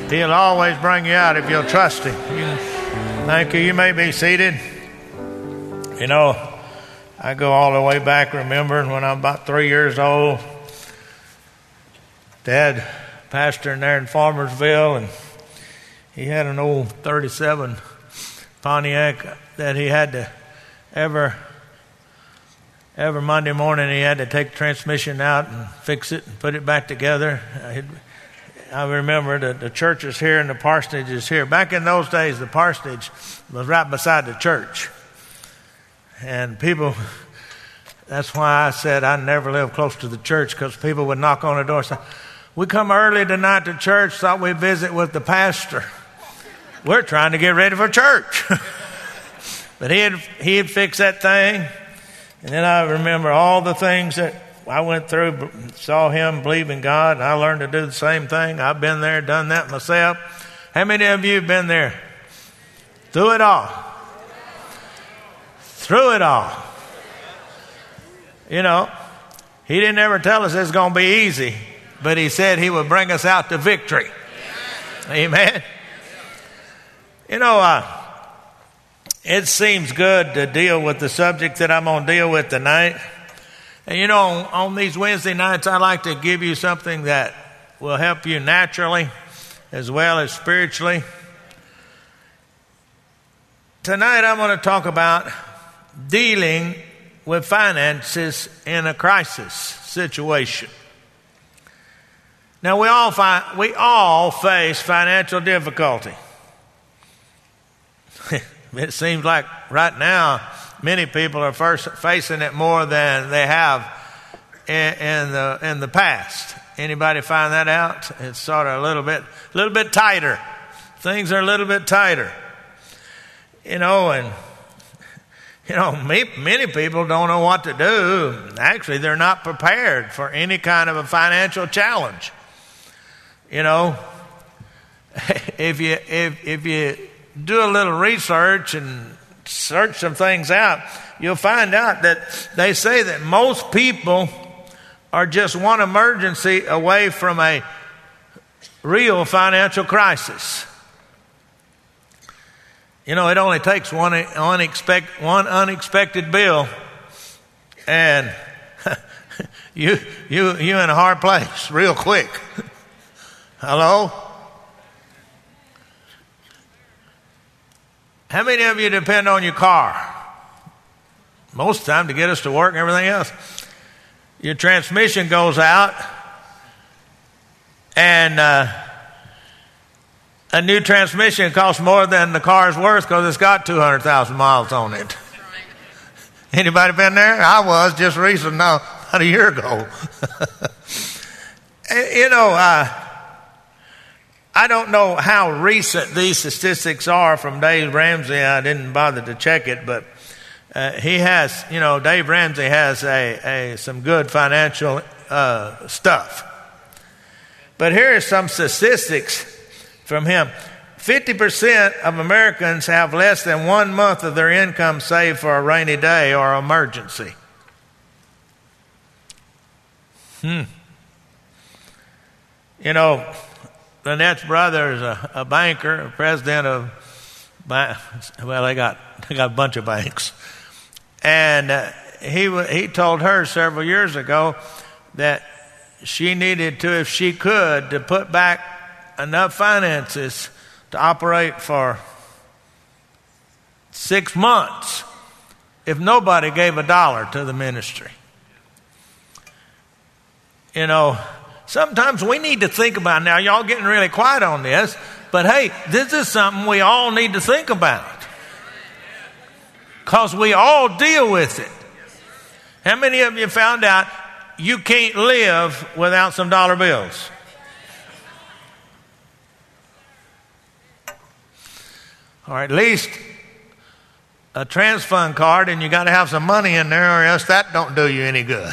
He'll always bring you out if you'll trust him. Thank you. You may be seated. You know, I go all the way back remembering when I'm about 3 years old. Dad pastoring there in Farmersville, and he had an old 37 Pontiac that he had to every Monday morning he had to take the transmission out and fix it and put it back together. I remember the church is here and the parsonage is here. Back in those days, the parsonage was right beside the church. And people, that's why I said I never lived close to the church, because people would knock on the door and say, "We come early tonight to church, thought we'd visit with the pastor. We're trying to get ready for church." But he'd fix that thing. And then I remember all the things that I went through, saw him believe in God, and I learned to do the same thing. I've been there, done that myself. How many of you have been there? Through it all. Through it all. You know, he didn't ever tell us it's going to be easy, but he said he would bring us out to victory. Amen. You know, it seems good to deal with the subject that I'm going to deal with tonight. And you know, on these Wednesday nights, I like to give you something that will help you naturally as well as spiritually. Tonight, I'm going to talk about dealing with finances in a crisis situation. Now, we all face financial difficulty. It seems like right now, many people are facing it more than they have in the past. Anybody find that out? It's sort of a little bit tighter. Things are a little bit tighter. Many people don't know what to do. Actually, they're not prepared for any kind of a financial challenge. You know, if you do a little research and search some things out, you'll find out that they say that most people are just one emergency away from a real financial crisis. You know, it only takes one unexpected bill, and you in a hard place real quick. Hello? How many of you depend on your car? Most of the time to get us to work and everything else. Your transmission goes out, and a new transmission costs more than the car's worth because it's got 200,000 miles on it. Anybody been there? I was just recently, about a year ago. I don't know how recent these statistics are from Dave Ramsey. I didn't bother to check it, but Dave Ramsey has some good financial stuff. But here are some statistics from him. 50% of Americans have less than 1 month of their income saved for a rainy day or emergency. You know, Lynette's brother is a banker, a president of, they got a bunch of banks. And he told her several years ago that she needed to, if she could, to put back enough finances to operate for 6 months if nobody gave $1 to the ministry. You know, sometimes we need to think about, now y'all getting really quiet on this, but hey, this is something we all need to think about. Because we all deal with it. How many of you found out you can't live without some dollar bills? Or at least a trans fund card, and you got to have some money in there, or else that don't do you any good.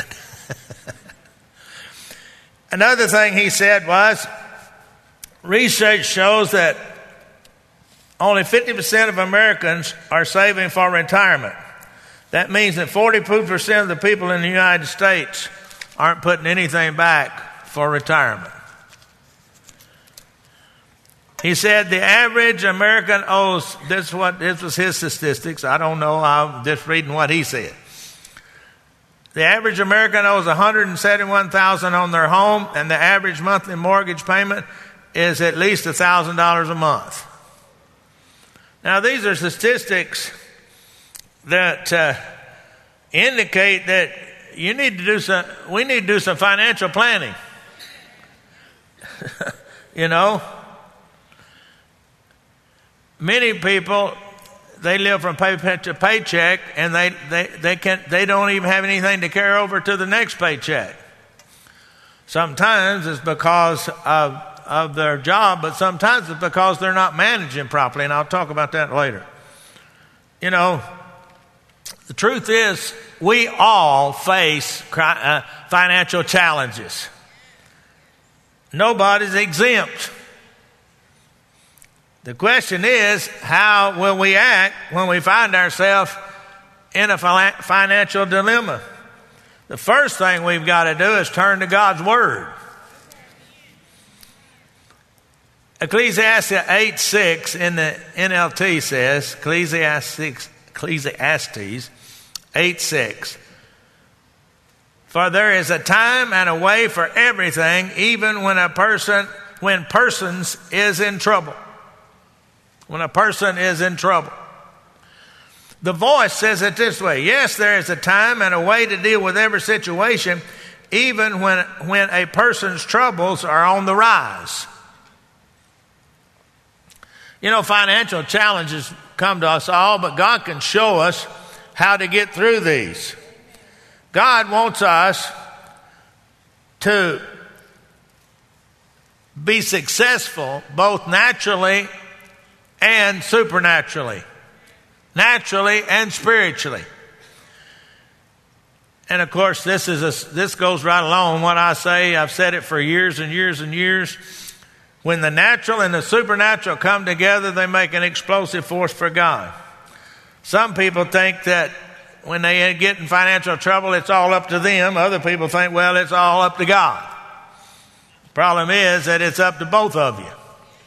Another thing he said was, research shows that only 50% of Americans are saving for retirement. That means that 42% of the people in the United States aren't putting anything back for retirement. He said the average American owes, this was his statistics. I don't know. I'm just reading what he said. The average American owes $171,000 on their home, and the average monthly mortgage payment is at least $1,000 a month. Now, these are statistics that indicate that we need to do some financial planning. You know, many people, they live from paycheck to paycheck, and they don't even have anything to carry over to the next paycheck. Sometimes it's because of their job, but sometimes it's because they're not managing properly, and I'll talk about that later. You know, the truth is, we all face financial challenges. Nobody's exempt. The question is, how will we act when we find ourselves in a financial dilemma? The first thing we've got to do is turn to God's Word. Ecclesiastes 8:6 in the NLT says, Ecclesiastes 8:6, for there is a time and a way for everything, even when persons is in trouble. When a person is in trouble. The Voice says it this way: yes, there is a time and a way to deal with every situation, even when a person's troubles are on the rise. You know, financial challenges come to us all, but God can show us how to get through these. God wants us to be successful both naturally and supernaturally, naturally and spiritually. And of course, this goes right along what I say. I've said it for years and years and years. When the natural and the supernatural come together, they make an explosive force for God. Some people think that when they get in financial trouble, it's all up to them. Other people think, well, it's all up to God. The problem is that it's up to both of you.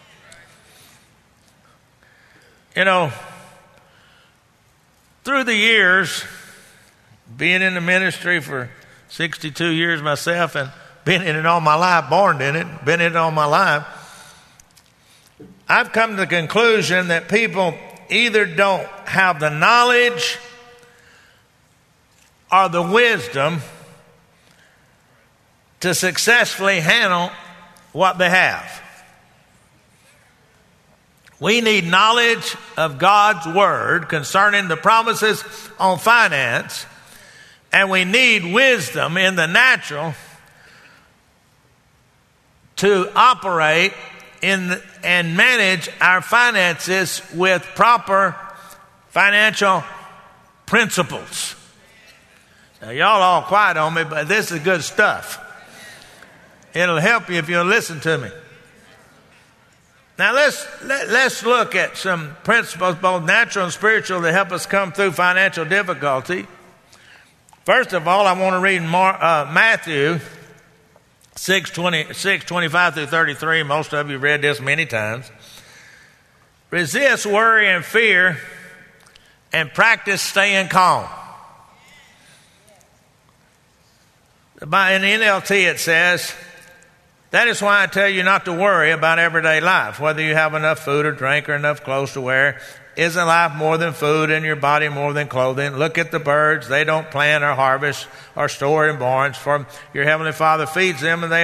You know, through the years, being in the ministry for 62 years myself and been in it all my life, born in it, been in it all my life, I've come to the conclusion that people either don't have the knowledge or the wisdom to successfully handle what they have. We need knowledge of God's Word concerning the promises on finance, and we need wisdom in the natural to operate and manage our finances with proper financial principles. Now, y'all all quiet on me, but this is good stuff. It'll help you if you'll listen to me. Now, let's look at some principles, both natural and spiritual, that help us come through financial difficulty. First of all, I want to read Matthew 6:25 through 33. Most of you read this many times. Resist worry and fear, and practice staying calm. In the NLT it says, that is why I tell you not to worry about everyday life, whether you have enough food or drink or enough clothes to wear. Isn't life more than food and your body more than clothing? Look at the birds. They don't plant or harvest or store in barns, for your heavenly Father feeds them, and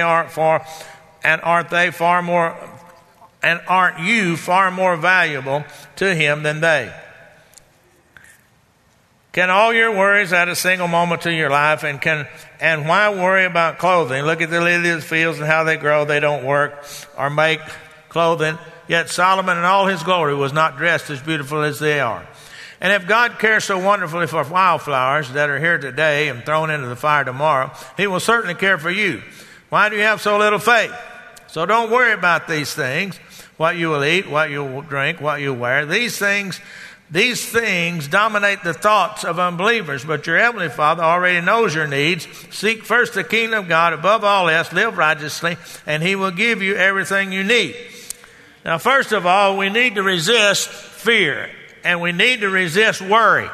aren't you far more valuable to Him than they? Can all your worries add a single moment to your life? And why worry about clothing? Look at the lilies of the fields and how they grow. They don't work or make clothing. Yet Solomon in all his glory was not dressed as beautiful as they are. And if God cares so wonderfully for wildflowers that are here today and thrown into the fire tomorrow, He will certainly care for you. Why do you have so little faith? So don't worry about these things, what you will eat, what you will drink, what you wear. These things dominate the thoughts of unbelievers, but your heavenly Father already knows your needs. Seek first the kingdom of God above all else, live righteously, and He will give you everything you need. Now, first of all, we need to resist fear, and we need to resist worry.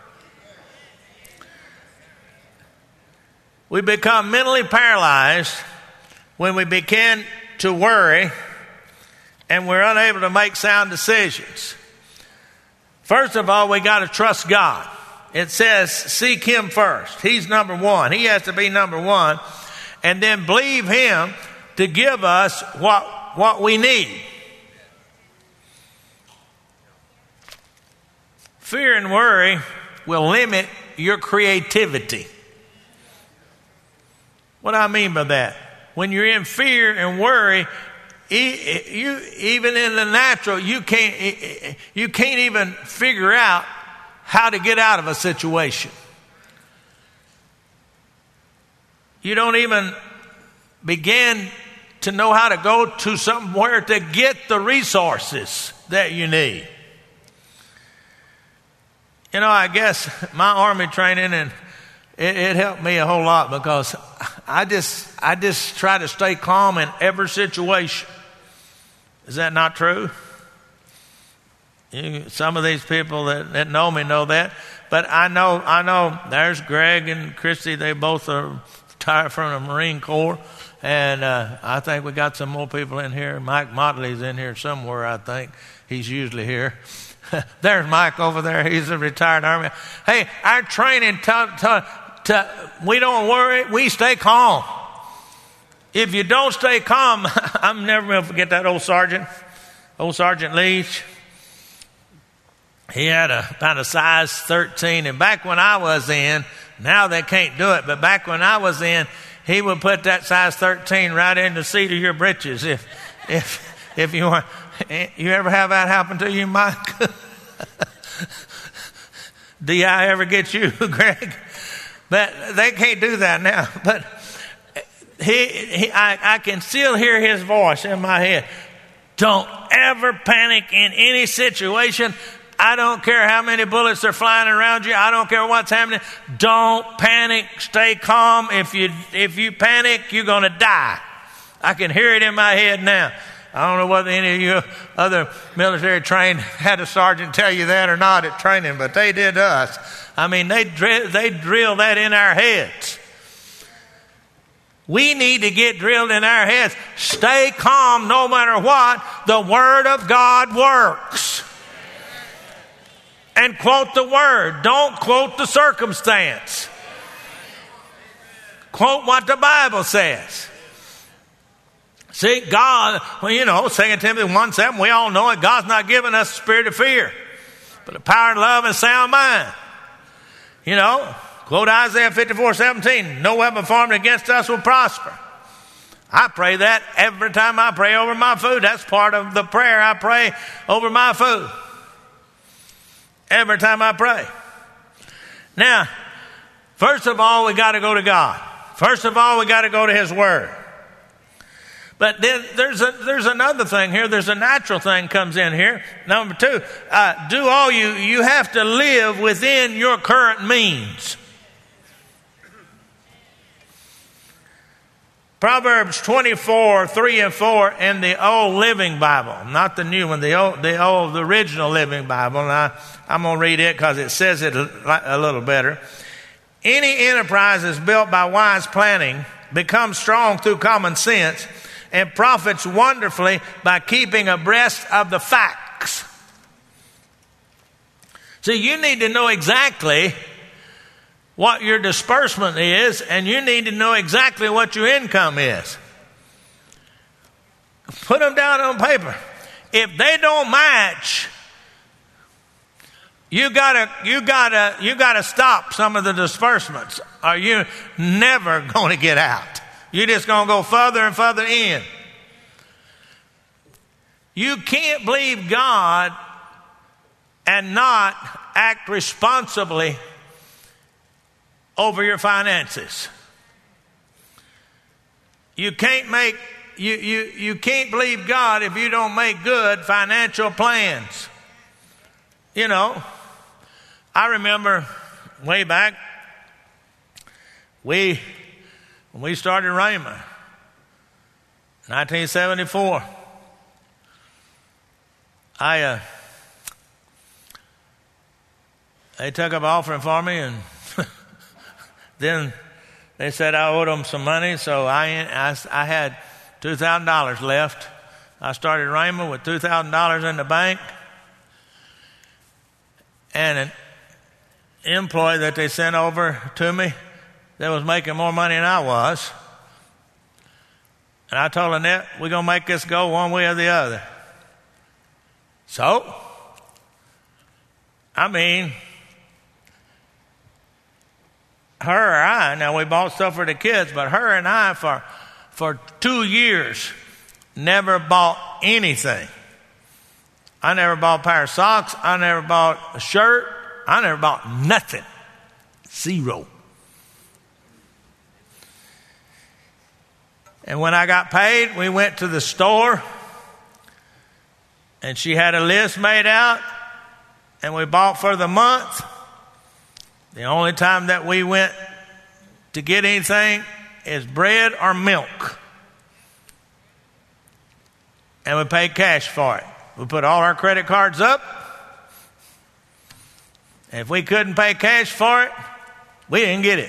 We become mentally paralyzed when we begin to worry and we're unable to make sound decisions. First of all, we got to trust God. It says seek Him first. He's number one. He has to be number one. And then believe Him to give us what we need. Fear and worry will limit your creativity. What do I mean by that? When you're in fear and worry, even in the natural, you can't even figure out how to get out of a situation. You don't even begin to know how to go to somewhere to get the resources that you need. You know, I guess my Army training, and it helped me a whole lot, because I just try to stay calm in every situation. Is that not true? Some of these people that know me know that. But I know there's Greg and Christy. They both are retired from the Marine Corps. And I think we got some more people in here. Mike Motley's in here somewhere, I think. He's usually here. There's Mike over there. He's a retired Army. Hey, our training, we don't worry. We stay calm. If you don't stay calm, I'm never going to forget that old Sergeant Leach. He had about a size 13. And back when I was in, now they can't do it, but back when I was in, he would put that size 13 right in the seat of your britches. If you want, you ever have that happen to you, Mike? Do I ever get you, Greg? But they can't do that now. But I can still hear his voice in my head. Don't ever panic in any situation. I don't care how many bullets are flying around you. I don't care what's happening. Don't panic. Stay calm. If you panic, you're going to die. I can hear it in my head now. I don't know whether any of you other military trained had a sergeant tell you that or not at training, but they did us. I mean, they drill that in our heads. We need to get drilled in our heads. Stay calm no matter what. The Word of God works. And quote the Word. Don't quote the circumstance. Quote what the Bible says. See, God, 2 Timothy 1:7, we all know it. God's not giving us a spirit of fear, but a power and love and sound mind. Quote Isaiah 54:17, no weapon formed against us will prosper. I pray that every time I pray over my food. That's part of the prayer I pray over my food. Every time I pray. Now, first of all, we got to go to God. First of all, we got to go to His Word. But then there's another thing here. There's a natural thing comes in here. Number 2, you have to live within your current means. Proverbs 24:3-4 in the Old Living Bible, not the new one, the original Living Bible. And I'm going to read it because it says it a little better. Any enterprise is built by wise planning, becomes strong through common sense, and profits wonderfully by keeping abreast of the facts. See, you need to know exactly what your disbursement is, and you need to know exactly what your income is. Put them down on paper. If they don't match, you gotta stop some of the disbursements, or you're never going to get out. You're just going to go further and further in. You can't believe God and not act responsibly over your finances. You can't believe God if you don't make good financial plans. I remember way back, when we started Rhema, 1974. they took up an offering for me, and then they said I owed them some money, so I had $2,000 left. I started Rhema with $2,000 in the bank, and an employee that they sent over to me that was making more money than I was. And I told Annette, we're going to make this go one way or the other. So, I mean, her or I, now we bought stuff for the kids, but her and I for 2 years never bought anything. I never bought a pair of socks. I never bought a shirt. I never bought nothing. Zero. And when I got paid, we went to the store, and she had a list made out, and we bought for the month. The only time that we went to get anything is bread or milk. And we paid cash for it. We put all our credit cards up. And if we couldn't pay cash for it, we didn't get it.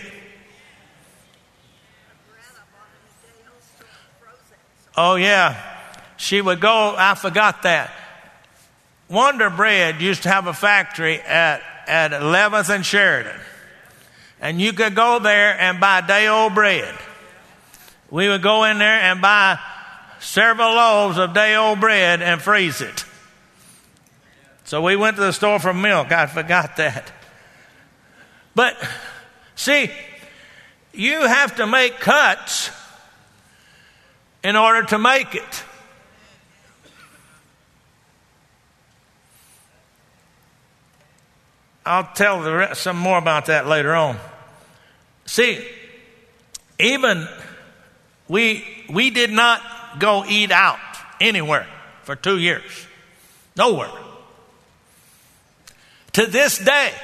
Oh, yeah. She would go, I forgot that. Wonder Bread used to have a factory at 11th and Sheridan. And you could go there and buy day-old bread. We would go in there and buy several loaves of day-old bread and freeze it. So we went to the store for milk. I forgot that. But, see, you have to make cuts in order to make it. I'll tell some more about that later on. See, even we did not go eat out anywhere for 2 years. Nowhere. To this day,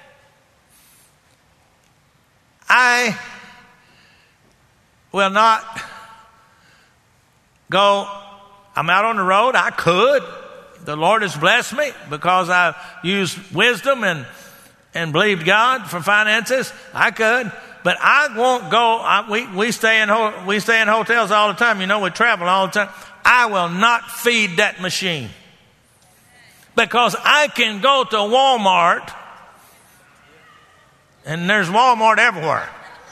I will not go. I'm out on the road. I could. The Lord has blessed me because I've used wisdom and believed God for finances. I could, but I won't go. We stay in hotels all the time. You know, we travel all the time. I will not feed that machine because I can go to Walmart, and there's Walmart everywhere,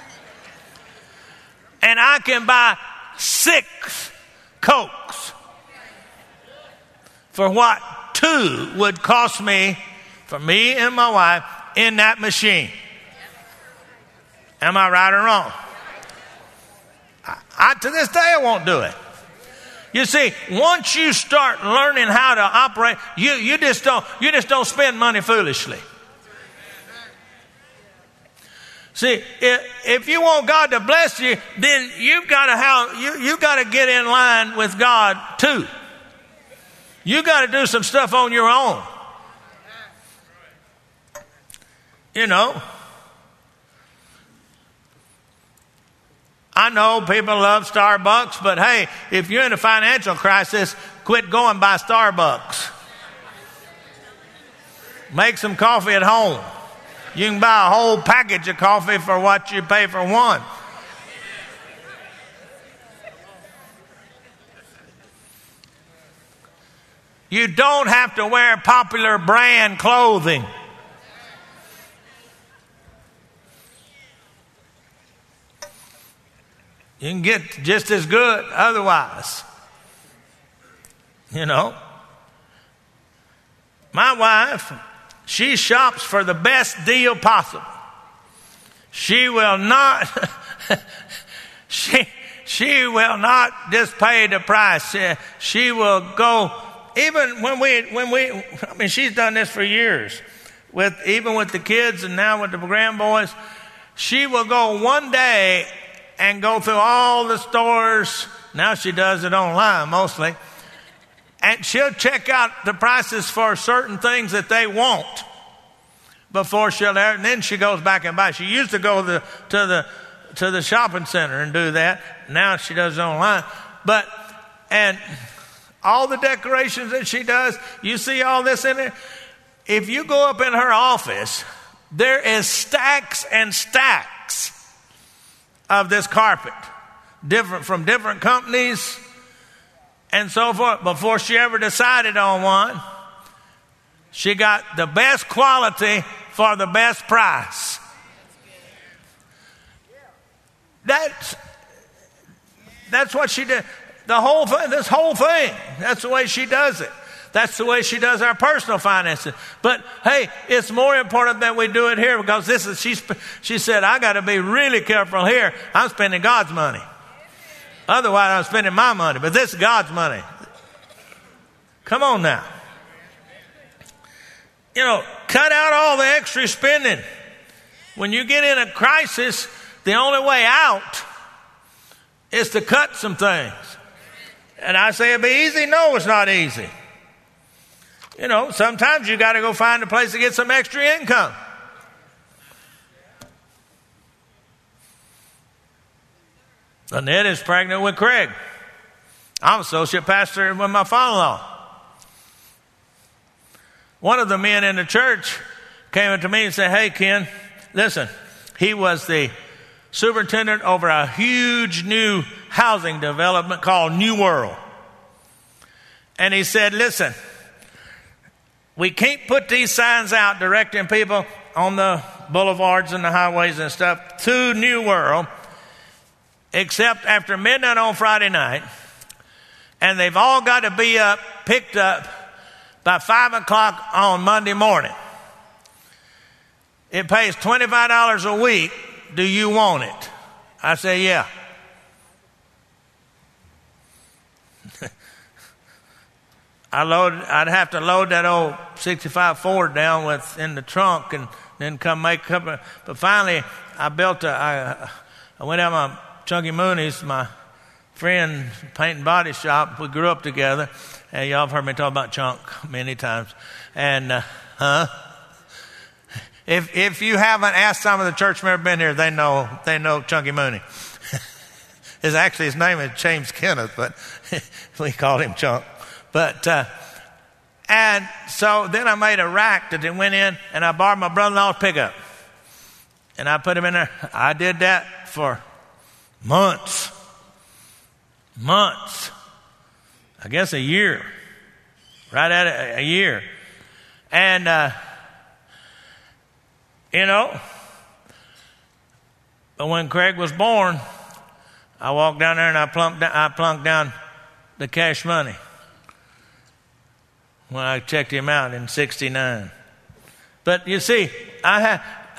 and I can buy 6 Cokes for what 2 would cost me, for me and my wife, in that machine. Am I right or wrong? To this day, I won't do it. You see, once you start learning how to operate, you just don't spend money foolishly. See, if you want God to bless you, then you've got to get in line with God too. You got to do some stuff on your own. You know, I know people love Starbucks, but hey, if you're in a financial crisis, quit going by Starbucks. Make some coffee at home. You can buy a whole package of coffee for what you pay for one. You don't have to wear popular brand clothing. You can get just as good otherwise. You know. My wife, she shops for the best deal possible. She will not she will not just pay the price. She will go, even when we I mean, she's done this for years, even with the kids and now with the grandboys. She will go one day and go through all the stores. Now she does it online mostly. And she'll check out the prices for certain things that they want before and then she goes back and buys. She used to go to the shopping center and do that. Now she does it online. And all the decorations that she does. You see all this in there? If you go up in her office, there is stacks and stacks of this carpet, from different companies and so forth. Before she ever decided on one, she got the best quality for the best price. That's what she did. This whole thing, that's the way she does it. That's the way she does our personal finances. But hey, it's more important that we do it here, because she said, I got to be really careful here. I'm spending God's money. Otherwise, I'm spending my money. But this is God's money. Come on now. Cut out all the extra spending. When you get in a crisis, the only way out is to cut some things. And I say it'd be easy. No, it's not easy. Sometimes you got to go find a place to get some extra income. Annette is pregnant with Craig. I'm associate pastor with my father-in-law. One of the men in the church came up to me and said, hey, Ken, listen, he was the superintendent over a huge new housing development called New World. And he said, listen, we can't put these signs out directing people on the boulevards and the highways and stuff to New World, except after midnight on Friday night. And they've all got to be picked up by 5 o'clock on Monday morning. It pays $25 a week. Do you want it? I say, yeah. I'd have to load that old 65 Ford down in the trunk and then come make up. But finally, I went out my Chunky Mooney's, my friend, paint and body shop. We grew up together. And y'all have heard me talk about Chunk many times. And, If you haven't asked some of the church members been here, they know Chunky Mooney. His name is James Kenneth, but we called him Chunk. But and so then I made a rack that it went in, and I borrowed my brother-in-law's pickup, and I put him in there. I did that for months, I guess a year, right at it, a year, and. But when Craig was born, I walked down there and I plunked down the cash money when I checked him out in '69. But you see, I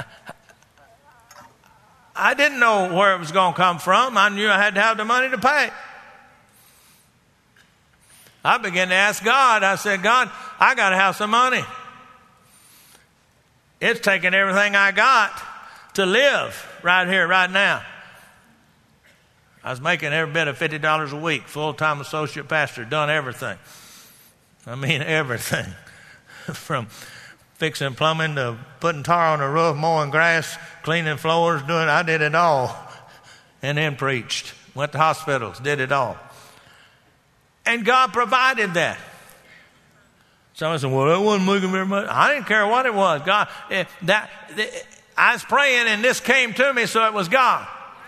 didn't know where it was going to come from. I knew I had to have the money to pay. I began to ask God. I said, God, I got to have some money. It's taking everything I got to live right here, right now. I was making every bit of $50 a week, full-time associate pastor, done everything. I mean everything. From fixing plumbing to putting tar on the roof, mowing grass, cleaning floors, I did it all. And then preached. Went to hospitals, did it all. And God provided that. Someone said, well, that wasn't making very much. I didn't care what it was. God, I was praying and this came to me, so it was God.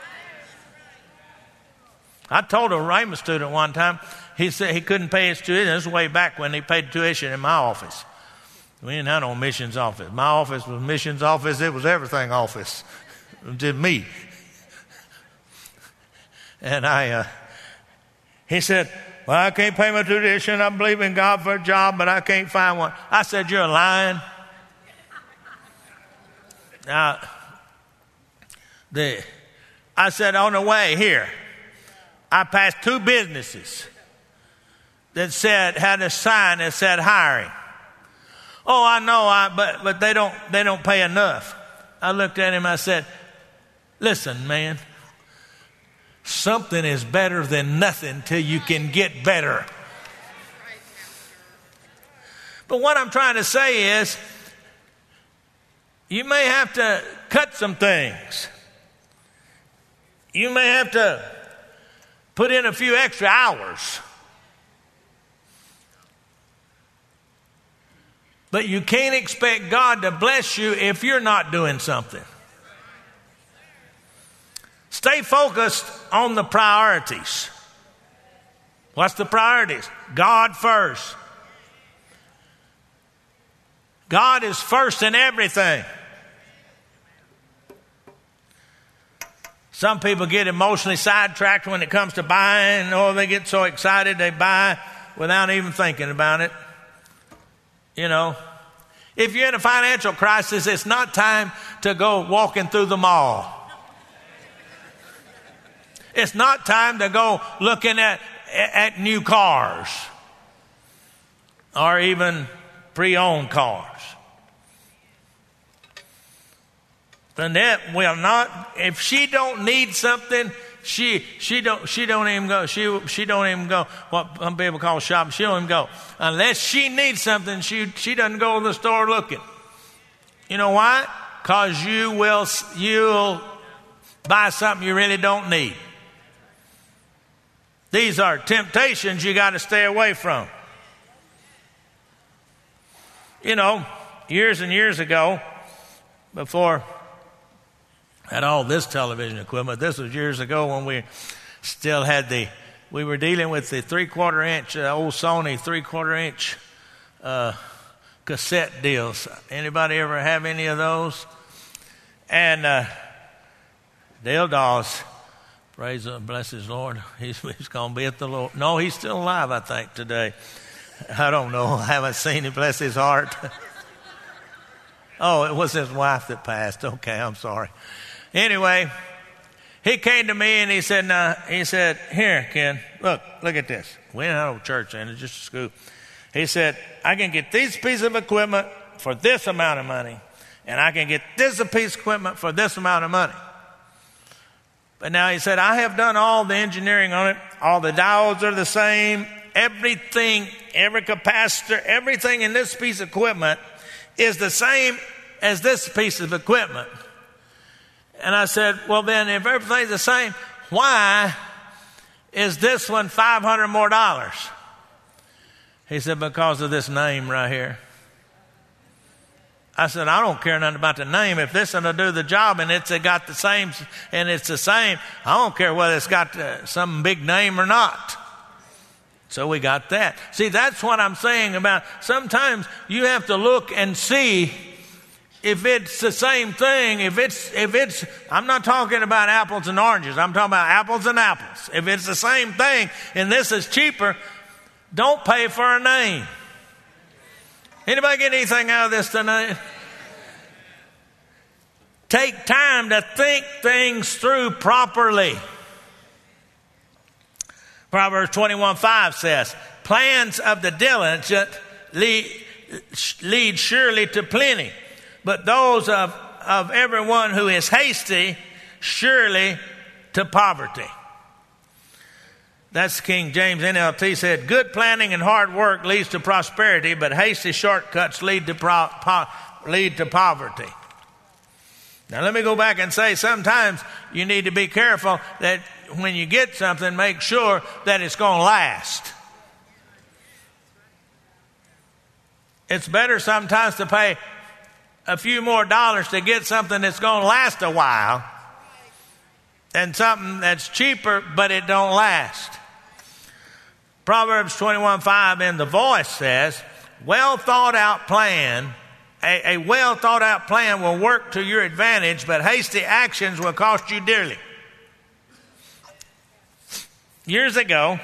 I told a Rhema student one time, he said he couldn't pay his tuition. This was way back when he paid tuition in my office. We didn't have no missions office. My office was missions office. It was everything office. It was just me. And he said, well, I can't pay my tuition. I believe in God for a job, but I can't find one. I said, you're lying. Now, I said, on the way here, I passed 2 businesses that had a sign that said hiring. Oh, I know, but they don't pay enough. I looked at him, I said, listen, man. Something is better than nothing till you can get better. But what I'm trying to say is, you may have to cut some things. You may have to put in a few extra hours. But you can't expect God to bless you if you're not doing something. Stay focused on the priorities. What's the priorities? God first. God is first in everything. Some people get emotionally sidetracked when it comes to buying. Oh, they get so excited they buy without even thinking about it. You know, if you're in a financial crisis, it's not time to go walking through the mall. It's not time to go looking at new cars or even pre-owned cars. Lynette will not, if she don't need something, she don't even go. She don't even go. What some people call shopping. She don't even go unless she needs something. She doesn't go to the store looking. You know why? Because you'll buy something you really don't need. These are temptations you got to stay away from. You know, years and years ago, before I had all this television equipment, this was years ago when we still had we were dealing with the 3/4 inch, old Sony 3/4 inch cassette deals. Anybody ever have any of those? And Dale Dawes, bless his Lord, he's going to be at the Lord. No, he's still alive, I think, today. I don't know. I haven't seen him, bless his heart. Oh, it was his wife that passed. Okay, I'm sorry. Anyway, he came to me and he said, here, Ken, look at this. We didn't have a church in it, just a school. He said, I can get this piece of equipment for this amount of money, and I can get this piece of equipment for this amount of money. But now he said, I have done all the engineering on it. All the diodes are the same. Everything, every capacitor, everything in this piece of equipment is the same as this piece of equipment. And I said, well, then if everything's the same, why is this one $500 more? He said, because of this name right here. I said, I don't care nothing about the name. If this one will do the job and it's got the same, and it's the same, I don't care whether it's got some big name or not. So we got that. See, that's what I'm saying about sometimes you have to look and see if it's the same thing. If it's, I'm not talking about apples and oranges. I'm talking about apples and apples. If it's the same thing and this is cheaper, don't pay for a name. Anybody get anything out of this tonight? Take time to think things through properly. Proverbs 21:5 says, plans of the diligent lead surely to plenty, but those of everyone who is hasty surely to poverty. That's King James NLT said, good planning and hard work leads to prosperity, but hasty shortcuts lead to poverty. Now let me go back and say sometimes you need to be careful that when you get something, make sure that it's going to last. It's better sometimes to pay a few more dollars to get something that's going to last a while than something that's cheaper but it don't last. Proverbs 21:5 in the Voice says, well thought out plan, a well thought out plan will work to your advantage, but hasty actions will cost you dearly. Years ago,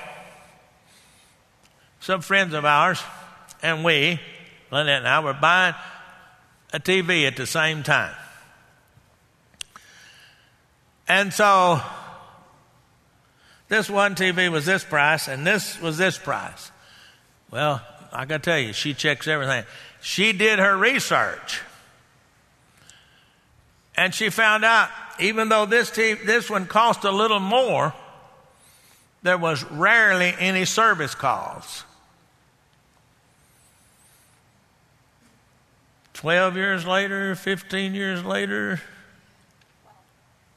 some friends of ours and we, Lynette and I, were buying a TV at the same time. And so this one TV was this price and this was this price. Well, I got to tell you, she checks everything. She did her research. And she found out, even though this one cost a little more, there was rarely any service calls. 12 years later, 15 years later. Well,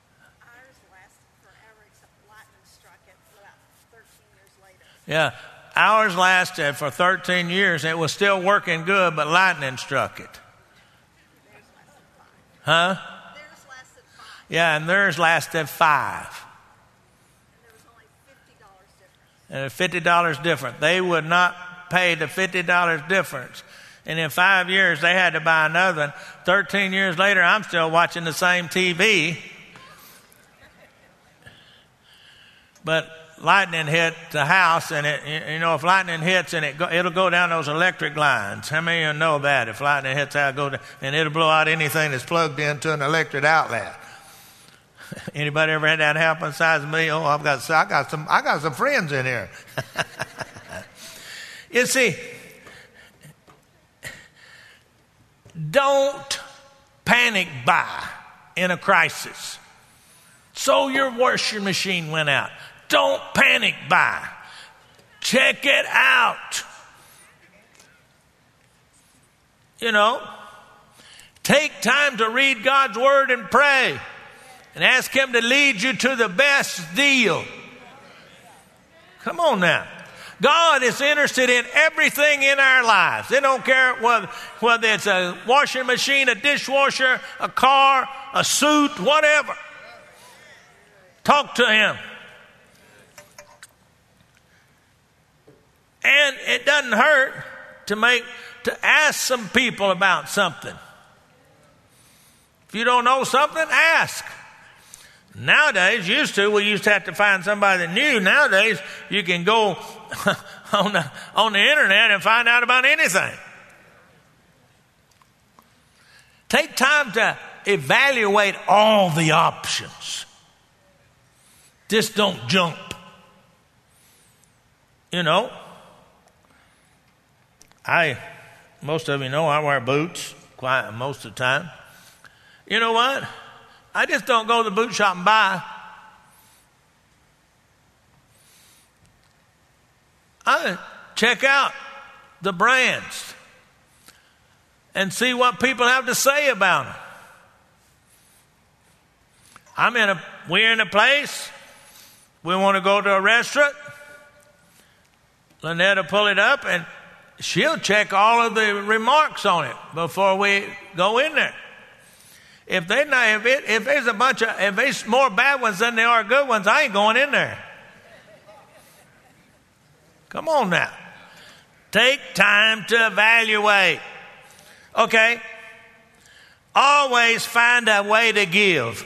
ours lasted forever except lightning struck it about 13 years later. Yeah. ours lasted for 13 years. It was still working good, but lightning struck it. Huh? Theirs lasted 5. Yeah, and theirs lasted 5. And there was only $50 difference. And $50 different. They would not pay the $50 difference. And in 5 years, they had to buy another one. 13 years later, I'm still watching the same TV. But lightning hit the house, and if lightning hits, and it'll go down those electric lines. How many of you know that? If lightning hits, that'll go down, and it'll blow out anything that's plugged into an electric outlet. Anybody ever had that happen besides me? Oh, I got some friends in here. You see, don't panic buy in a crisis. So your washing machine went out. Don't panic buy. Check it out. Take time to read God's word and pray and ask Him to lead you to the best deal. Come on now. God is interested in everything in our lives. They don't care whether it's a washing machine, a dishwasher, a car, a suit, whatever. Talk to Him. And it doesn't hurt to ask some people about something. If you don't know something, ask. Nowadays, we used to have to find somebody that knew. Nowadays, you can go on the internet and find out about anything. Take time to evaluate all the options. Just don't jump. Most of you know I wear boots most of the time. You know what? I just don't go to the boot shop and buy. I check out the brands and see what people have to say about them. We're in a place. We want to go to a restaurant. Lynette will pull it up and she'll check all of the remarks on it before we go in there. If there's more bad ones than there are good ones, I ain't going in there. Come on now. Take time to evaluate. Okay. Always find a way to give.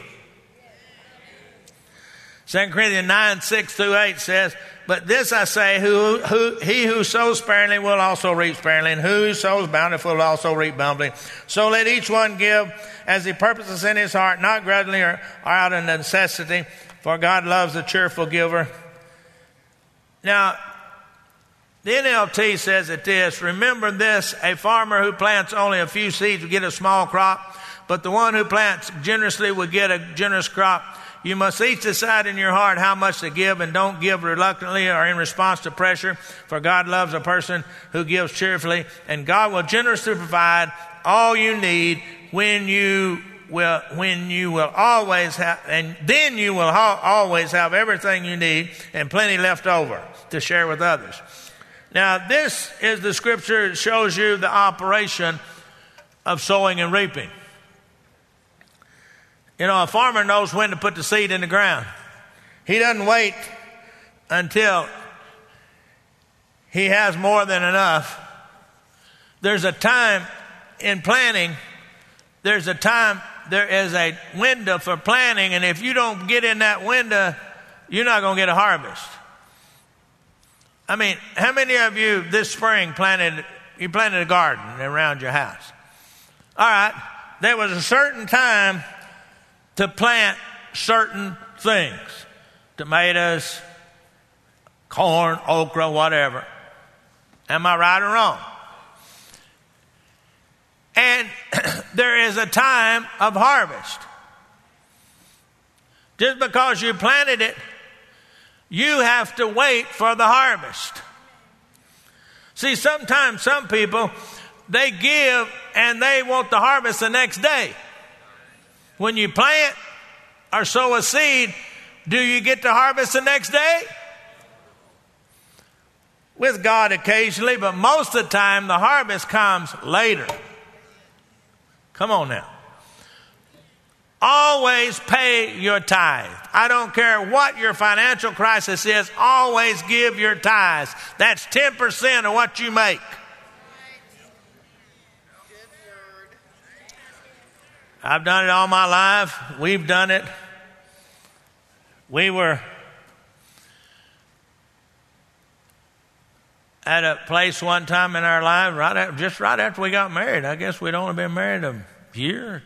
2 Corinthians 9:6-8 says, "But this I say, he who sows sparingly will also reap sparingly, and who sows bountifully will also reap bountifully. So let each one give as he purposes in his heart, not grudgingly or out of necessity, for God loves a cheerful giver." Now, the NLT says it this: "Remember this, a farmer who plants only a few seeds will get a small crop, but the one who plants generously will get a generous crop. You must each decide in your heart how much to give, and don't give reluctantly or in response to pressure, for God loves a person who gives cheerfully, and God will generously provide all you need when you will always have, and then you will always have everything you need and plenty left over to share with others." Now, this is the scripture that shows you the operation of sowing and reaping. A farmer knows when to put the seed in the ground. He doesn't wait until he has more than enough. There's a time in planting. There is a window for planting, and if you don't get in that window, you're not going to get a harvest. How many of you this spring planted a garden around your house? All right. There was a certain time to plant certain things. Tomatoes, corn, okra, whatever. Am I right or wrong? And there is a time of harvest. Just because you planted it, you have to wait for the harvest. See, sometimes some people, they give and they want the harvest the next day. When you plant or sow a seed, do you get to harvest the next day? with God occasionally, but most of the time the harvest comes later. Come on now. Always pay your tithe. I don't care what your financial crisis is, always give your tithes. That's 10% of what you make. I've done it all my life. We've done it. We were at a place one time in our life, just right after we got married. I guess we'd only been married a year,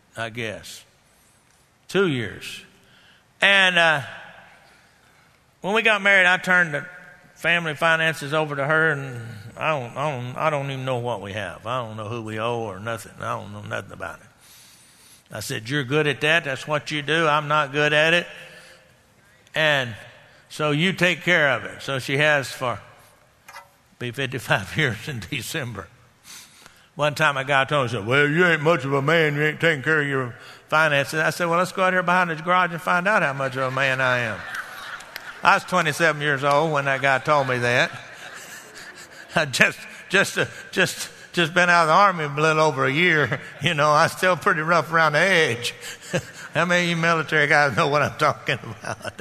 2 years. And when we got married, I turned the family finances over to her, and I don't even know what we have. I don't know who we owe or nothing. I don't know nothing about it. I said, you're good at that. That's what you do. I'm not good at it. And so you take care of it. So she has for be 55 years in December. One time a guy told me, said, well, you ain't much of a man. You ain't taking care of your finances. I said, well, let's go out here behind the garage and find out how much of a man I am. I was 27 years old when that guy told me that. I just been out of the army a little over a year. You know, I'm still pretty rough around the edge. How many of you military guys know what I'm talking about?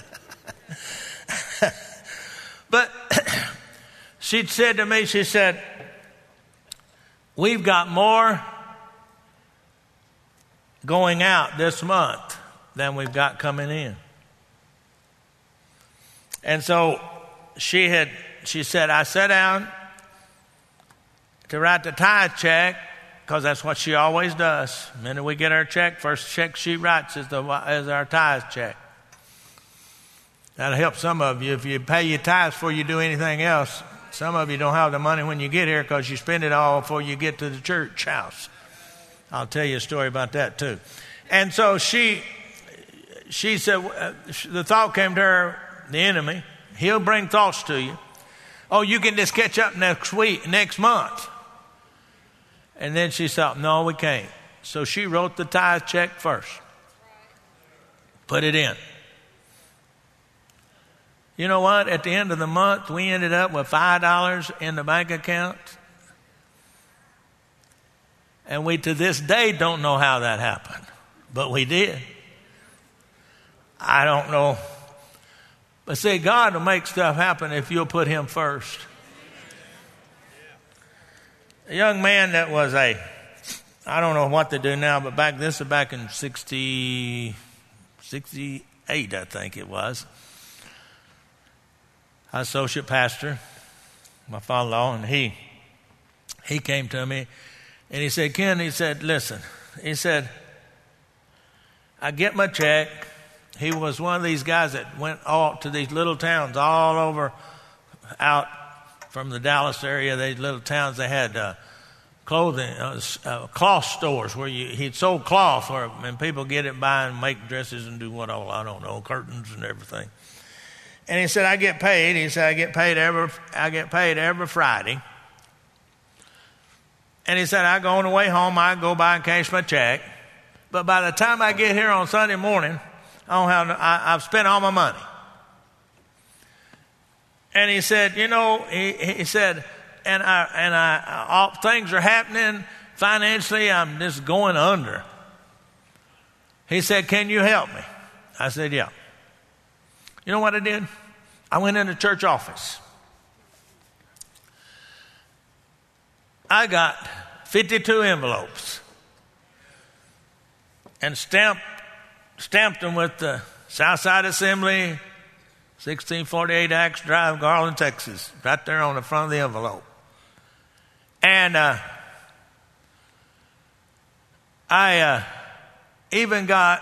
But she said to me, she said, we've got more going out this month than we've got coming in. And so she said, I sat down to write the tithe check, because that's what she always does. The minute we get our check, first check she writes is our tithe check. That'll help some of you. If you pay your tithes before you do anything else, some of you don't have the money when you get here because you spend it all before you get to the church house. I'll tell you a story about that too. And so she said, the thought came to her, the enemy, he'll bring thoughts to you. Oh, you can just catch up next month. And then she thought, no, we can't. So she wrote the tithe check first. Put it in. You know what? At the end of the month, we ended up with $5 in the bank account. And we, to this day, don't know how that happened. But we did. I don't know. But see, God will make stuff happen if you'll put Him first. A young man that was I don't know what they do now, but back in 68, I think it was. I was associate pastor, my father-in-law, and he came to me and he said, Ken, he said, listen, he said, I get my check. He was one of these guys that went all to these little towns all over out from the Dallas area, these little towns. They had clothing, cloth stores where he'd sold cloth, and people get it, buy and make dresses and do what all, I don't know, curtains and everything. And he said, I get paid. He said, I get paid every Friday. And he said, I go on the way home, I go by and cash my check. But by the time I get here on Sunday morning, I've spent all my money. And he said, you know, he said, all things are happening financially. I'm just going under. He said, can you help me? I said, yeah. You know what I did? I went in the church office. I got 52 envelopes and stamped them with the Southside Assembly, 1648 Axe Drive, Garland, Texas, right there on the front of the envelope. And I even got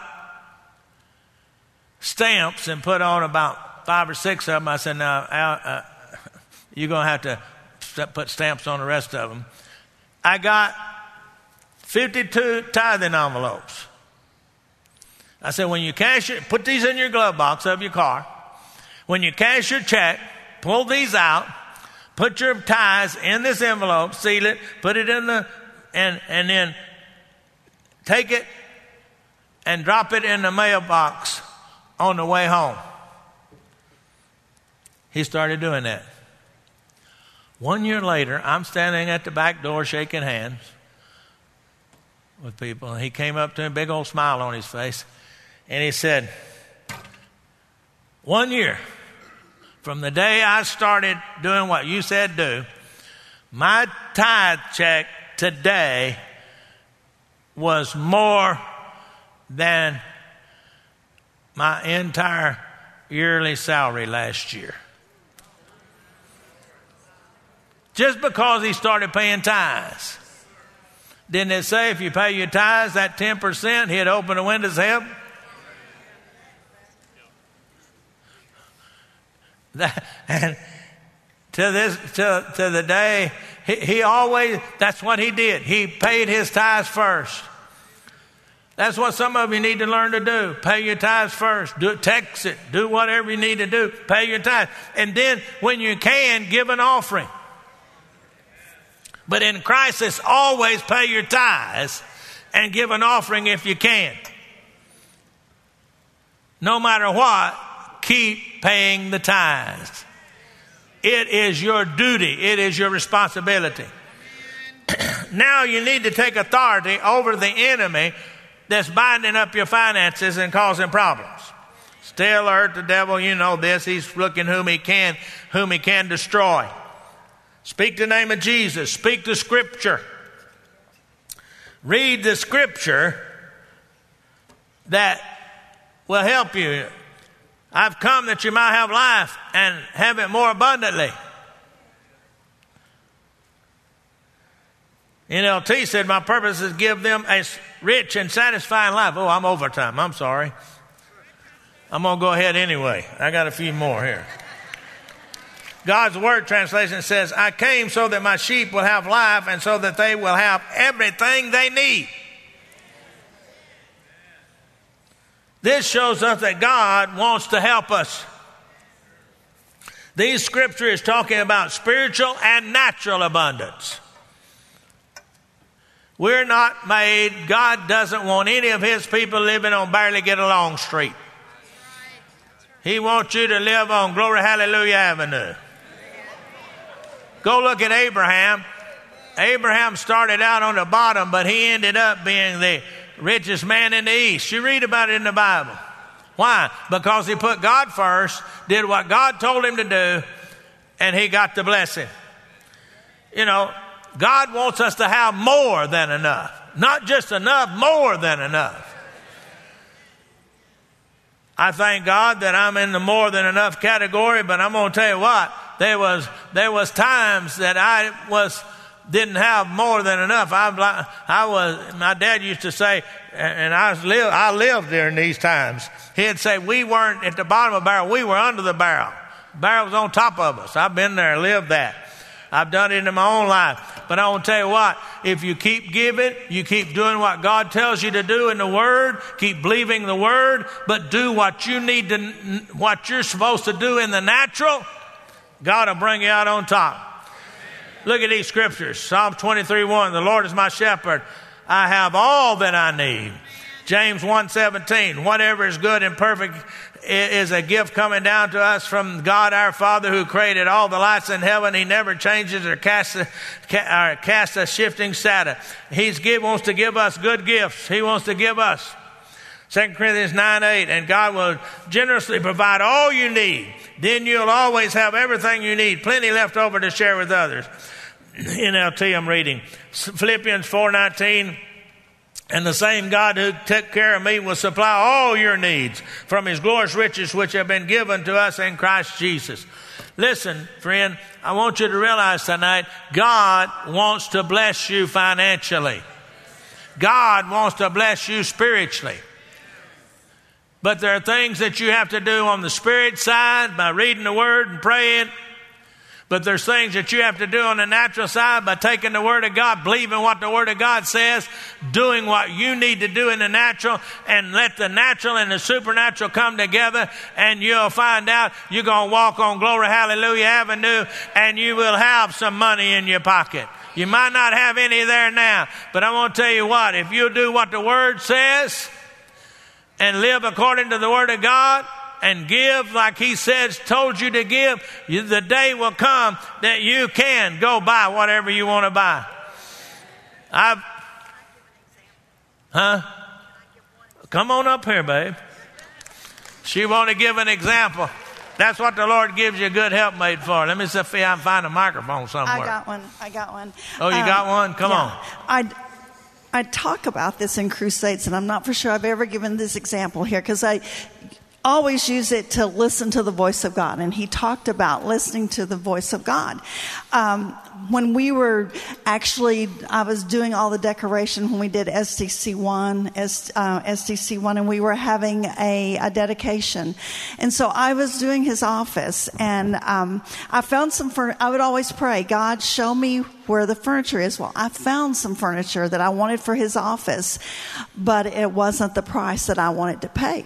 stamps and put on about 5 or 6 of them. I said, now, you're going to have to put stamps on the rest of them. I got 52 tithing envelopes. I said, when you cash it, put these in your glove box of your car. When you cash your check, pull these out, put your tithes in this envelope, seal it, put it in and then take it and drop it in the mailbox on the way home. He started doing that. 1 year later, I'm standing at the back door shaking hands with people. And he came up to me, big old smile on his face. And he said, 1 year from the day I started doing what you said do, my tithe check today was more than my entire yearly salary last year. Just because he started paying tithes. Didn't it say if you pay your tithes, that 10%, he'd open the windows of heaven? And to the day, he always, that's what he did. He paid his tithes first. That's what some of you need to learn to do. Pay your tithes first. Text it. Do whatever you need to do. Pay your tithes. And then when you can, give an offering. But in Christ, it's always pay your tithes and give an offering if you can. No matter what, keep paying the tithes. It is your duty. It is your responsibility. Now you need to take authority over the enemy that's binding up your finances and causing problems. Still alert, the devil, you know this. He's looking whom he can destroy. Speak the name of Jesus. Speak the Scripture. Read the Scripture that will help you. I've come that you might have life and have it more abundantly. NLT said, my purpose is to give them a rich and satisfying life. Oh, I'm overtime. I'm sorry. I'm going to go ahead anyway. I got a few more here. God's Word translation says, I came so that my sheep will have life and so that they will have everything they need. This shows us that God wants to help us. These scripture is talking about spiritual and natural abundance. We're not made, God doesn't want any of his people living on barely get along street. He wants you to live on Glory Hallelujah Avenue. Go look at Abraham. Abraham started out on the bottom, but he ended up being the richest man in the East. You read about it in the Bible. Why? Because he put God first, did what God told him to do, and he got the blessing. You know, God wants us to have more than enough. Not just enough, more than enough. I thank God that I'm in the more than enough category, but I'm going to tell you what, there was times that I didn't have more than enough. My dad used to say, and I lived during these times. He'd say, we weren't at the bottom of the barrel, we were under the barrel. The barrel was on top of us. I've been there, lived that. I've done it in my own life. But I want to tell you what, if you keep giving, you keep doing what God tells you to do in the Word, keep believing the Word, but do what what you're supposed to do in the natural, God will bring you out on top. Look at these scriptures. Psalm 23:1, the Lord is my shepherd. I have all that I need. James 1:17, whatever is good and perfect is a gift coming down to us from God our Father who created all the lights in heaven. He never changes or casts a shifting shadow. He wants to give us good gifts. He wants to give us. 2 Corinthians 9:8, and God will generously provide all you need. Then you'll always have everything you need, plenty left over to share with others. NLT I'm reading. Philippians 4:19, and the same God who took care of me will supply all your needs from his glorious riches which have been given to us in Christ Jesus. Listen, friend, I want you to realize tonight, God wants to bless you financially. God wants to bless you spiritually. But there are things that you have to do on the spirit side by reading the Word and praying. But there's things that you have to do on the natural side by taking the Word of God, believing what the Word of God says, doing what you need to do in the natural, and let the natural and the supernatural come together, and you'll find out you're going to walk on Glory Hallelujah Avenue, and you will have some money in your pocket. You might not have any there now, but I want to tell you what, if you'll do what the Word says and live according to the Word of God, and give like he says, told you to give, the day will come that you can go buy whatever you want to buy. Come on up here, babe. She want to give an example. That's what the Lord gives you a good helpmate for. Let me see if I can find a microphone somewhere. I got one. Oh, you got one? Come on. I talk about this in crusades, and I'm not for sure I've ever given this example here because I always use it to listen to the voice of God. And he talked about listening to the voice of God. When we were I was doing all the decoration when we did SDC1, and we were having a dedication. And so I was doing his office, and I found some I would always pray, God, show me where the furniture is. Well, I found some furniture that I wanted for his office, but it wasn't the price that I wanted to pay.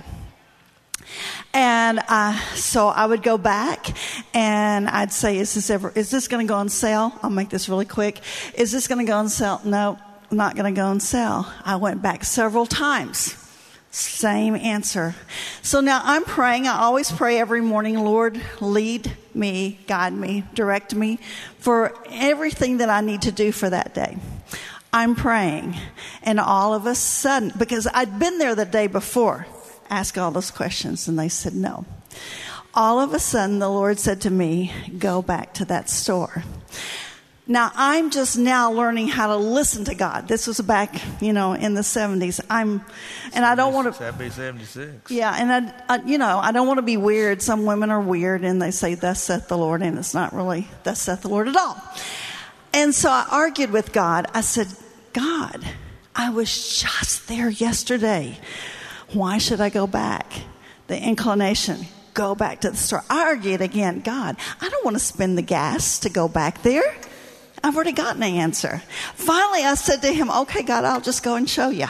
And so I would go back and I'd say, is this going to go on sale? I'll make this really quick. Is this going to go on sale? No, not going to go on sale. I went back several times. Same answer. So now I'm praying. I always pray every morning, Lord, lead me, guide me, direct me for everything that I need to do for that day. I'm praying. And all of a sudden, because I'd been there the day before, ask all those questions, and they said no. All of a sudden, the Lord said to me, go back to that store. Now, I'm just now learning how to listen to God. This was back, in the 70s. And I don't want to... That'd be 76. Yeah, and I don't want to be weird. Some women are weird, and they say, thus saith the Lord, and it's not really thus saith the Lord at all. And so I argued with God. I said, God, I was just there yesterday. Why should I go back? The inclination, go back to the store. I argued again, God, I don't want to spend the gas to go back there. I've already gotten an answer. Finally, I said to him, okay, God, I'll just go and show you.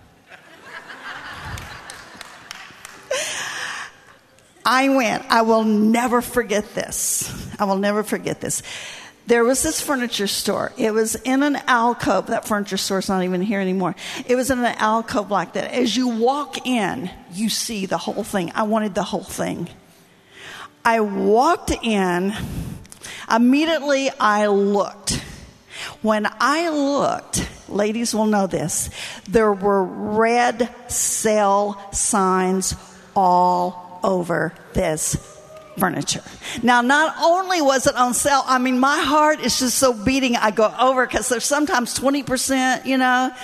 I went. I will never forget this. There was this furniture store. It was in an alcove. That furniture store's not even here anymore. It was in an alcove like that. As you walk in, you see the whole thing. I wanted the whole thing. I walked in. Immediately, I looked. When I looked, ladies will know this, there were red sale signs all over this furniture. Now, not only was it on sale, my heart is just so beating. I go over because there's sometimes 20%, 15%,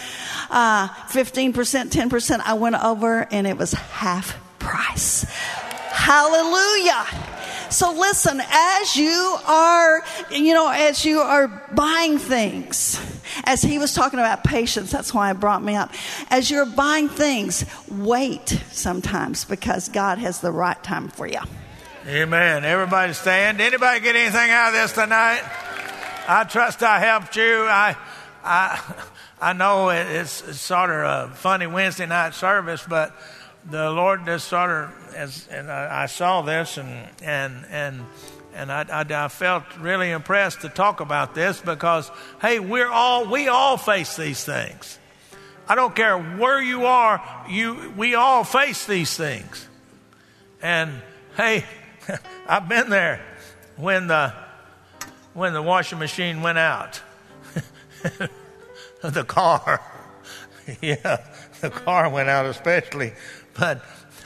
10%. I went over and it was half price. Hallelujah. So listen, as you are buying things, as he was talking about patience, that's why it brought me up. As you're buying things, wait sometimes because God has the right time for you. Amen. Everybody stand. Anybody get anything out of this tonight? I trust I helped you. I know it's sort of a funny Wednesday night service, but the Lord just sort of, and I saw this and I felt really impressed to talk about this because, hey, we all face these things. I don't care where you are, we all face these things. And hey, I've been there when the washing machine went out. The car. Yeah, the car went out especially. But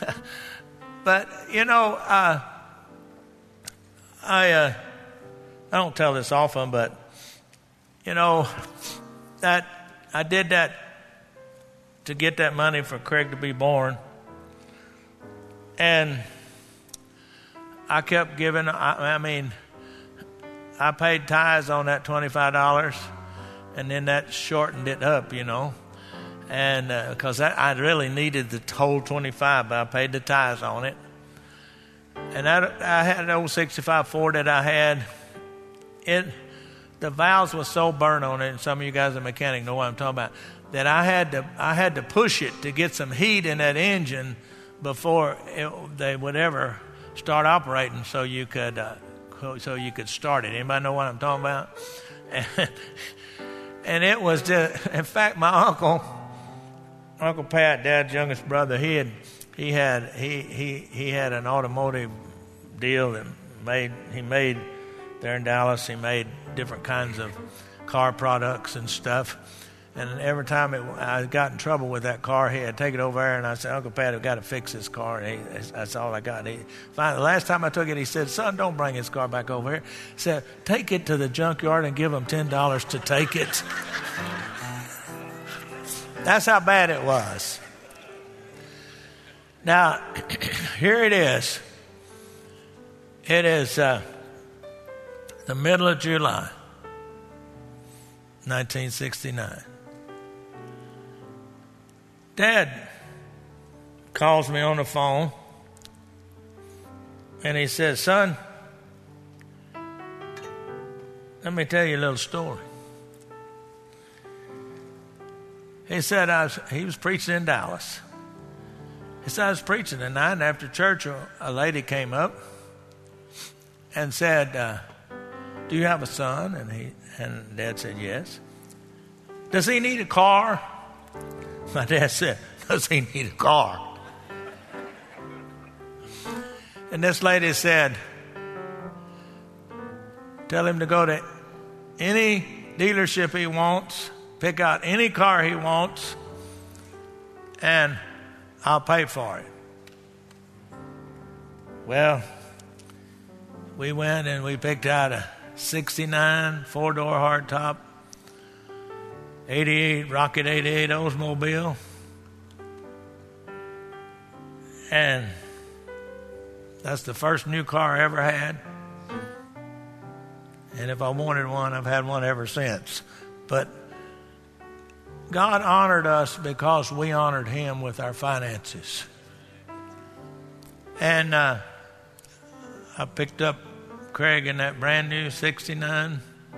I don't tell this often, but that I did that to get that money for Craig to be born. And I kept giving. I paid tithes on that $25, and then that shortened it up, and because I really needed the whole 25, but I paid the tithes on it. And I had an old 65 Ford that I had. The valves were so burnt on it, and some of you guys are mechanic know what I'm talking about, that I had to push it to get some heat in that engine before they would ever start operating, so you could start it. Anybody know what I'm talking about? And it was just, in fact, my Uncle Pat, Dad's youngest brother, he he had an automotive deal that he made there in Dallas. He made different kinds of car products and stuff. And every time I got in trouble with that car, he'd take it over there, and I said, Uncle Pat, I've got to fix this car. And that's all I got. Finally, the last time I took it, he said, son, don't bring his car back over here. He said, take it to the junkyard and give him $10 to take it. That's how bad it was. Now, here it is. It is the middle of July, 1969. Dad calls me on the phone, and he says, son, let me tell you a little story. He said, he was preaching in Dallas. He said, I was preaching tonight, and after church, a lady came up and said, do you have a son? And Dad said, yes. Does he need a car? My dad said, does he need a car? And this lady said, tell him to go to any dealership he wants, pick out any car he wants, and I'll pay for it. Well, we went and we picked out a 69 four-door hardtop, 88 Rocket 88 Oldsmobile. And that's the first new car I ever had. And if I wanted one, I've had one ever since. But God honored us because we honored Him with our finances. And I picked up Craig in that brand new 69.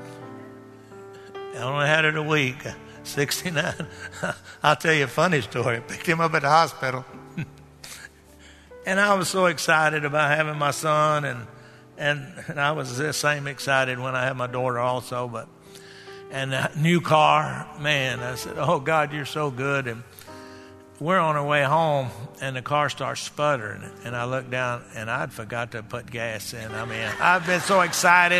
I only had it a week. 69. I'll tell you a funny story. I picked him up at the hospital. And I was so excited about having my son, and I was the same excited when I had my daughter also. And that new car, man, I said, oh, God, you're so good. And we're on our way home, and the car starts sputtering. And I look down, and I'd forgot to put gas in. I mean, I've been so excited.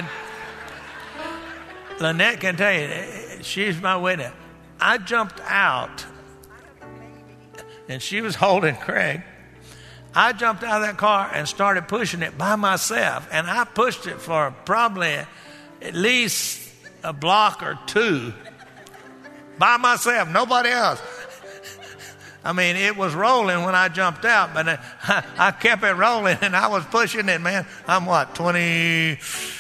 Lynette can tell you, she's my witness. I jumped out, and she was holding Craig. I jumped out of that car and started pushing it by myself. And I pushed it for probably at least a block or two by myself, nobody else. I mean, it was rolling when I jumped out, but I kept it rolling, and I was pushing it, man. I'm what, 20,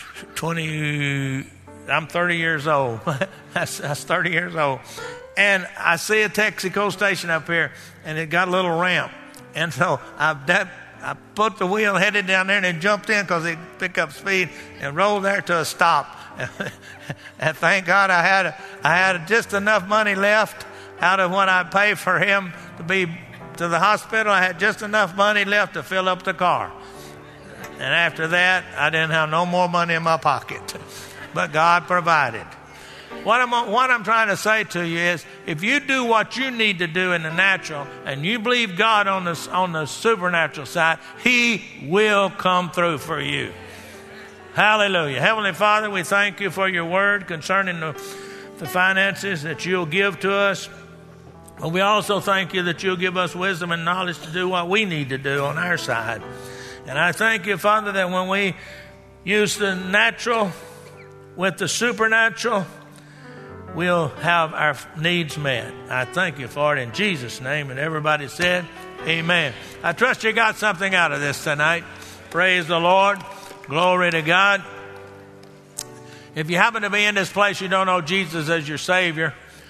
I'm 30 years old. That's 30 years old. And I see a Texaco station up here, and it got a little ramp. And so I put the wheel, headed down there, and it jumped in because it picked up speed and rolled there to a stop. And thank God I had just enough money left out of what I paid for him to be to the hospital. I had just enough money left to fill up the car. And after that, I didn't have no more money in my pocket. But God provided. What I'm trying to say to you is, if you do what you need to do in the natural and you believe God on the supernatural side, He will come through for you. Hallelujah. Heavenly Father, we thank you for your word concerning the finances that you'll give to us. But we also thank you that you'll give us wisdom and knowledge to do what we need to do on our side. And I thank you, Father, that when we use the natural with the supernatural, we'll have our needs met. I thank you for it in Jesus' name. And everybody said, amen. I trust you got something out of this tonight. Praise the Lord. Glory to God. If you happen to be in this place, you don't know Jesus as your Savior,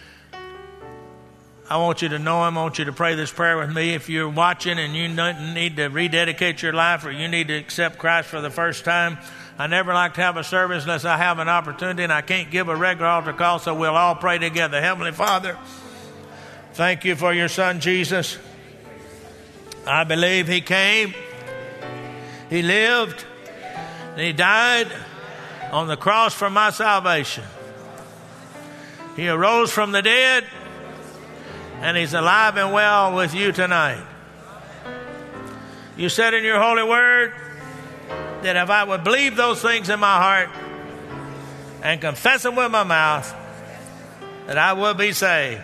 I want you to know Him. I want you to pray this prayer with me. If you're watching and you need to rededicate your life, or you need to accept Christ for the first time, I never like to have a service unless I have an opportunity, and I can't give a regular altar call, so we'll all pray together. Heavenly Father, thank you for your Son, Jesus. I believe He came, He lived, and He died on the cross for my salvation. He arose from the dead, and He's alive and well with you tonight. You said in your holy word that if I would believe those things in my heart and confess them with my mouth, that I will be saved.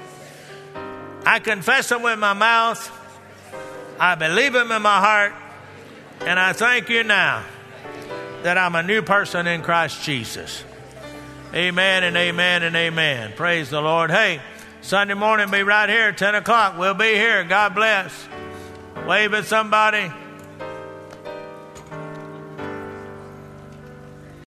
I confess them with my mouth. I believe them in my heart. And I thank you now that I'm a new person in Christ Jesus. Amen and amen and amen. Praise the Lord. Hey, Sunday morning be right here at 10 o'clock. We'll be here. God bless. Wave at somebody.